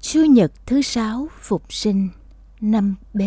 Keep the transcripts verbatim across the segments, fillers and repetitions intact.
Chủ nhật thứ sáu Phục sinh năm B.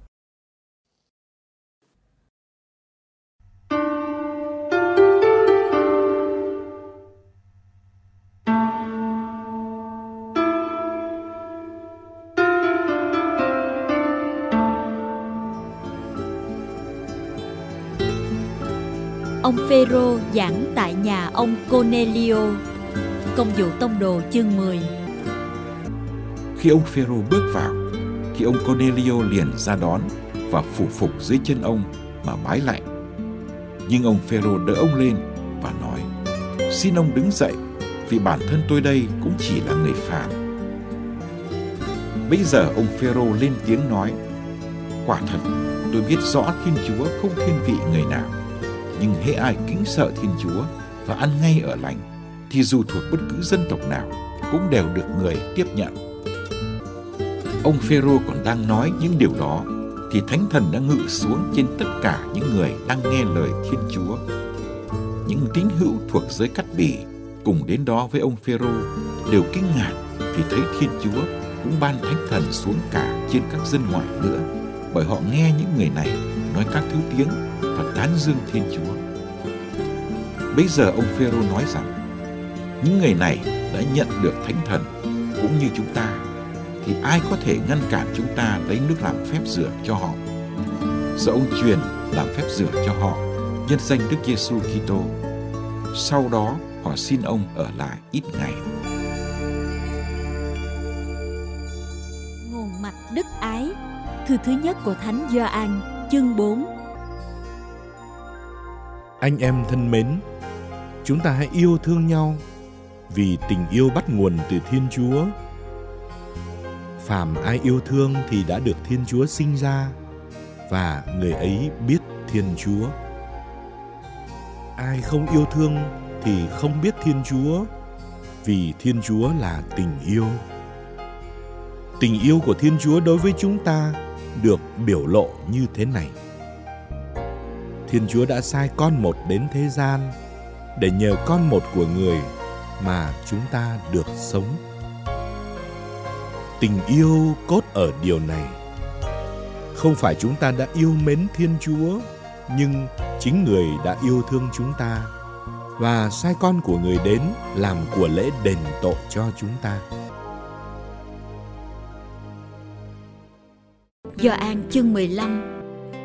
Ông Phêrô giảng tại nhà ông Cornelio. Công vụ tông đồ chương mười. Khi ông Phêrô bước vào, thì ông Cornelio liền ra đón và phủ phục dưới chân ông mà bái lạy. Nhưng ông Phêrô đỡ ông lên và nói: "Xin ông đứng dậy, vì bản thân tôi đây cũng chỉ là người phàm." Bấy giờ ông Phêrô lên tiếng nói: "Quả thật, tôi biết rõ Thiên Chúa không thiên vị người nào, nhưng hễ ai kính sợ Thiên Chúa và ăn ngay ở lành, thì dù thuộc bất cứ dân tộc nào cũng đều được người tiếp nhận." Ông Phêrô còn đang nói những điều đó, thì Thánh Thần đã ngự xuống trên tất cả những người đang nghe lời Thiên Chúa. Những tín hữu thuộc giới Cắt Bỉ cùng đến đó với ông Phêrô đều kinh ngạc vì thấy Thiên Chúa cũng ban Thánh Thần xuống cả trên các dân ngoại nữa, bởi họ nghe những người này nói các thứ tiếng và tán dương Thiên Chúa. Bây giờ ông Phêrô nói rằng những người này đã nhận được Thánh Thần cũng như chúng ta, thì ai có thể ngăn cản chúng ta lấy nước làm phép rửa cho họ? Giờ ông truyền làm phép rửa cho họ nhân danh Đức Giêsu Kitô. Sau đó họ xin ông ở lại ít ngày. Nguồn mạch đức ái. Thư thứ nhất của Thánh Gioan chương bốn. Anh em thân mến, chúng ta hãy yêu thương nhau, vì tình yêu bắt nguồn từ Thiên Chúa. Phàm ai yêu thương thì đã được Thiên Chúa sinh ra, và người ấy biết Thiên Chúa. Ai không yêu thương thì không biết Thiên Chúa, vì Thiên Chúa là tình yêu. Tình yêu của Thiên Chúa đối với chúng ta được biểu lộ như thế này: Thiên Chúa đã sai con một đến thế gian, để nhờ con một của người mà chúng ta được sống. Tình yêu cốt ở điều này. Không phải chúng ta đã yêu mến Thiên Chúa, nhưng chính người đã yêu thương chúng ta và sai con của người đến làm của lễ đền tội cho chúng ta. Gioan chương mười lăm.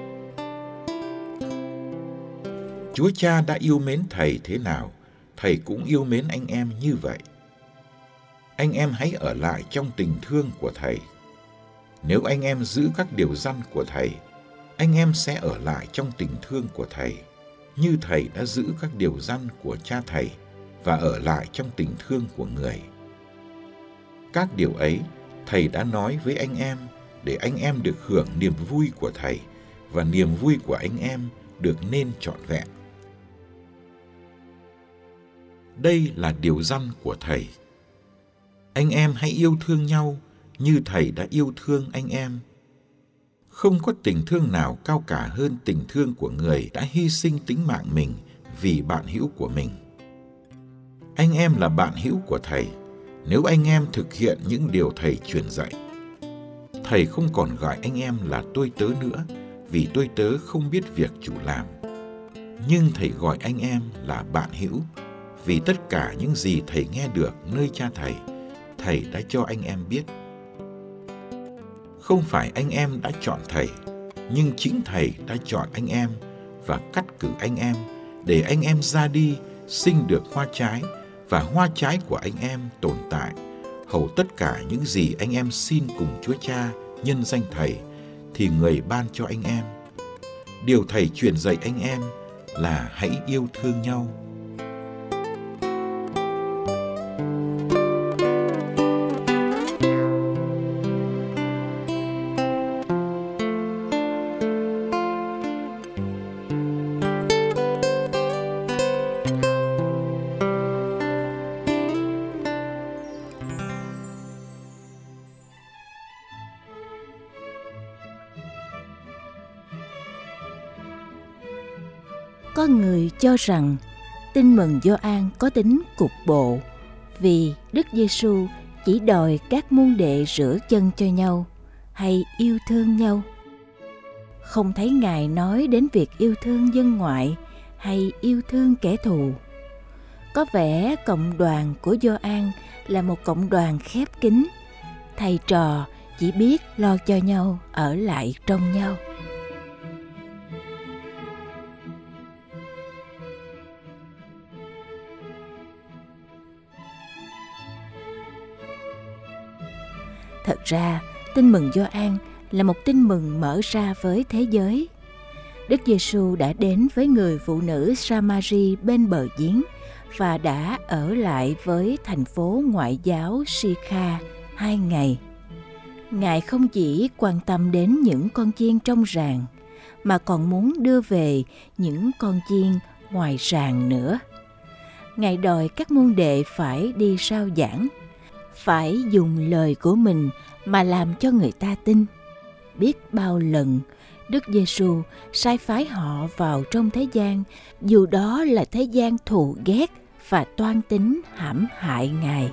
Chúa Cha đã yêu mến Thầy thế nào, Thầy cũng yêu mến anh em như vậy. Anh em hãy ở lại trong tình thương của Thầy. Nếu anh em giữ các điều răn của Thầy, anh em sẽ ở lại trong tình thương của Thầy, như Thầy đã giữ các điều răn của Cha Thầy và ở lại trong tình thương của người. Các điều ấy Thầy đã nói với anh em, để anh em được hưởng niềm vui của Thầy, và niềm vui của anh em được nên trọn vẹn. Đây là điều răn của Thầy: anh em hãy yêu thương nhau như Thầy đã yêu thương anh em. Không có tình thương nào cao cả hơn tình thương của người đã hy sinh tính mạng mình vì bạn hữu của mình. Anh em là bạn hữu của Thầy nếu anh em thực hiện những điều Thầy truyền dạy. Thầy không còn gọi anh em là tôi tớ nữa, vì tôi tớ không biết việc chủ làm. Nhưng Thầy gọi anh em là bạn hữu, vì tất cả những gì Thầy nghe được nơi Cha Thầy, Thầy đã cho anh em biết. Không phải anh em đã chọn Thầy, nhưng chính Thầy đã chọn anh em và cắt cử anh em, để anh em ra đi sinh được hoa trái, và hoa trái của anh em tồn tại, hầu tất cả những gì anh em xin cùng Chúa Cha nhân danh Thầy, thì người ban cho anh em. Điều Thầy truyền dạy anh em là hãy yêu thương nhau. Có người cho rằng Tin mừng Gioan có tính cục bộ, vì Đức Giêsu chỉ đòi các môn đệ rửa chân cho nhau hay yêu thương nhau. Không thấy Ngài nói đến việc yêu thương dân ngoại hay yêu thương kẻ thù. Có vẻ cộng đoàn của Gioan là một cộng đoàn khép kín, thầy trò chỉ biết lo cho nhau, ở lại trong nhau. Thật ra, tin mừng Gioan là một tin mừng mở ra với thế giới. Đức Giêsu đã đến với người phụ nữ Sa-ma-ri bên bờ giếng và đã ở lại với thành phố ngoại giáo Si-kha hai ngày. Ngài không chỉ quan tâm đến những con chiên trong ràng, mà còn muốn đưa về những con chiên ngoài ràng nữa. Ngài đòi các môn đệ phải đi rao giảng, phải dùng lời của mình mà làm cho người ta tin. Biết bao lần Đức Giêsu sai phái họ vào trong thế gian, dù đó là thế gian thù ghét và toan tính hãm hại Ngài.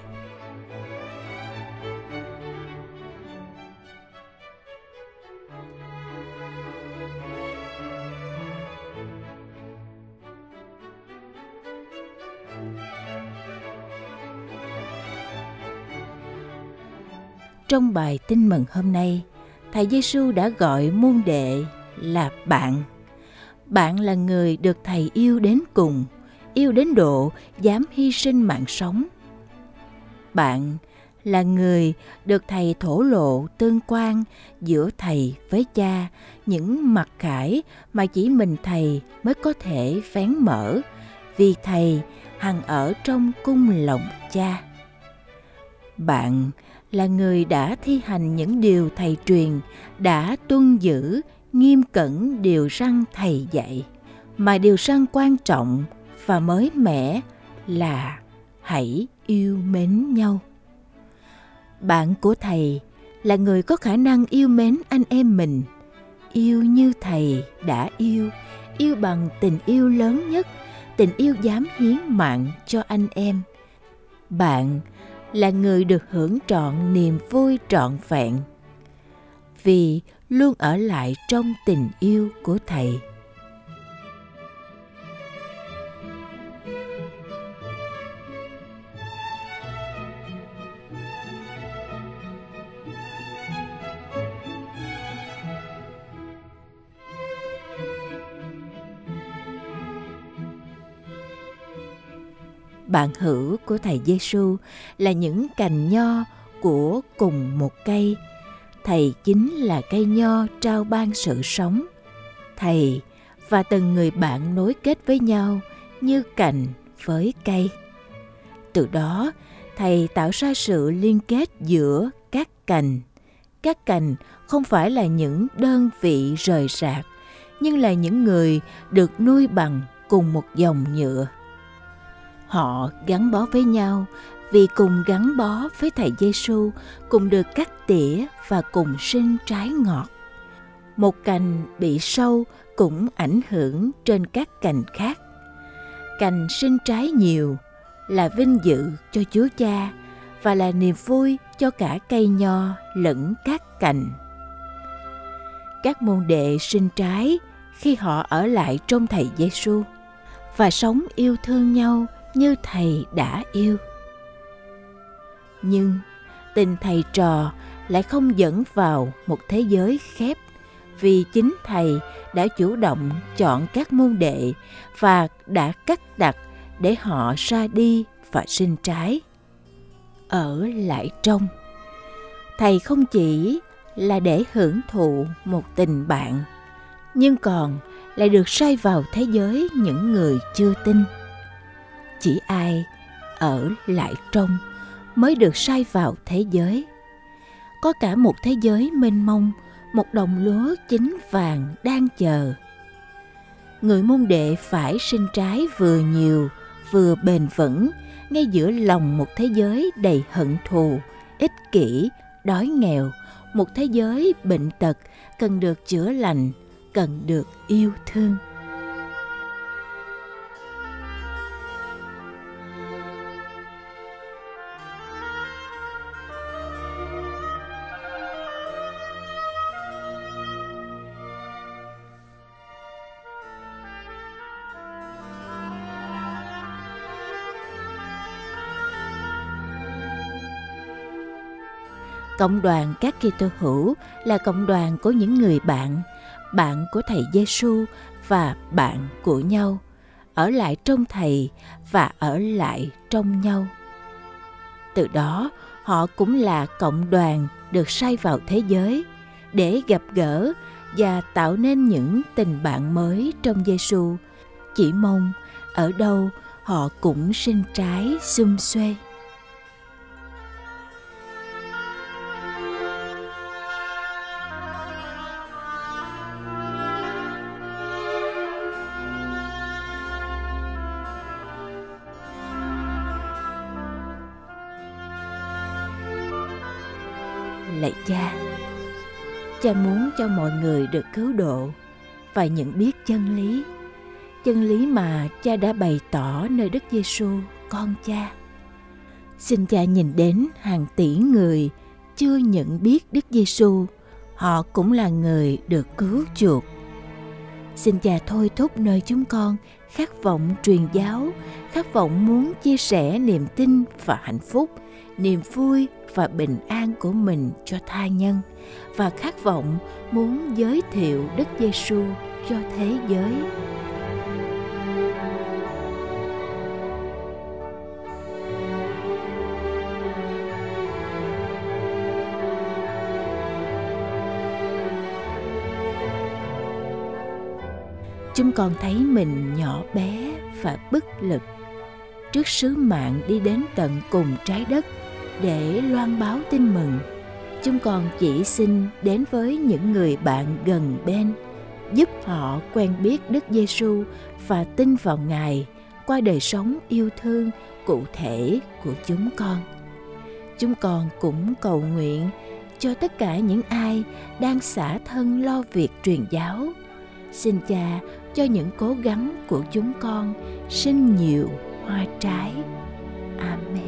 Trong bài tin mừng hôm nay, Thầy Giêsu đã gọi môn đệ là bạn. Bạn là người được Thầy yêu đến cùng, yêu đến độ dám hy sinh mạng sống. Bạn là người được Thầy thổ lộ tương quan giữa Thầy với Cha, những mặc khải mà chỉ mình Thầy mới có thể vén mở, vì Thầy hằng ở trong cung lòng Cha. Bạn là người đã thi hành những điều Thầy truyền, đã tuân giữ nghiêm cẩn điều răn Thầy dạy, mà điều răn quan trọng và mới mẻ là hãy yêu mến nhau. Bạn của Thầy là người có khả năng yêu mến anh em mình, yêu như Thầy đã yêu, yêu bằng tình yêu lớn nhất, tình yêu dám hiến mạng cho anh em. Bạn là người được hưởng trọn niềm vui trọn vẹn, vì luôn ở lại trong tình yêu của Thầy. Bạn hữu của Thầy Giêsu là những cành nho của cùng một cây. Thầy chính là cây nho trao ban sự sống. Thầy và từng người bạn nối kết với nhau như cành với cây. Từ đó, Thầy tạo ra sự liên kết giữa các cành. Các cành không phải là những đơn vị rời rạc, nhưng là những người được nuôi bằng cùng một dòng nhựa. Họ gắn bó với nhau vì cùng gắn bó với Thầy Giêsu, cùng được cắt tỉa và cùng sinh trái ngọt. Một cành bị sâu cũng ảnh hưởng trên các cành khác. Cành sinh trái nhiều là vinh dự cho Chúa Cha và là niềm vui cho cả cây nho lẫn các cành. Các môn đệ sinh trái khi họ ở lại trong Thầy Giêsu và sống yêu thương nhau như Thầy đã yêu. Nhưng tình thầy trò lại không dẫn vào một thế giới khép, vì chính Thầy đã chủ động chọn các môn đệ và đã cắt đặt để họ ra đi và sinh trái, ở lại trong. Thầy không chỉ là để hưởng thụ một tình bạn, nhưng còn lại được sai vào thế giới những người chưa tin. Chỉ ai ở lại trong mới được sai vào thế giới. Có cả một thế giới mênh mông, một đồng lúa chín vàng đang chờ. Người môn đệ phải sinh trái vừa nhiều, vừa bền vững, ngay giữa lòng một thế giới đầy hận thù, ích kỷ, đói nghèo, một thế giới bệnh tật, cần được chữa lành, cần được yêu thương. Cộng đoàn các Kitô hữu là cộng đoàn của những người bạn, bạn của Thầy Giêsu và bạn của nhau, ở lại trong Thầy và ở lại trong nhau. Từ đó, họ cũng là cộng đoàn được sai vào thế giới để gặp gỡ và tạo nên những tình bạn mới trong Giêsu. Chỉ mong ở đâu họ cũng sinh trái sum xuê. Lạy Cha, Cha muốn cho mọi người được cứu độ và nhận biết chân lý, chân lý mà Cha đã bày tỏ nơi Đức Giêsu con Cha. Xin Cha nhìn đến hàng tỷ người chưa nhận biết Đức Giêsu, họ cũng là người được cứu chuộc. Xin Cha thôi thúc nơi chúng con khát vọng truyền giáo, khát vọng muốn chia sẻ niềm tin và hạnh phúc, niềm vui và bình an của mình cho tha nhân, và khát vọng muốn giới thiệu Đức Giêsu cho thế giới. Chúng con thấy mình nhỏ bé và bất lực trước sứ mạng đi đến tận cùng trái đất để loan báo tin mừng. Chúng con chỉ xin đến với những người bạn gần bên, giúp họ quen biết Đức Giêsu và tin vào Ngài qua đời sống yêu thương cụ thể của chúng con. Chúng con cũng cầu nguyện cho tất cả những ai đang xả thân lo việc truyền giáo. Xin Cha cho những cố gắng của chúng con sinh nhiều hoa trái. Amen.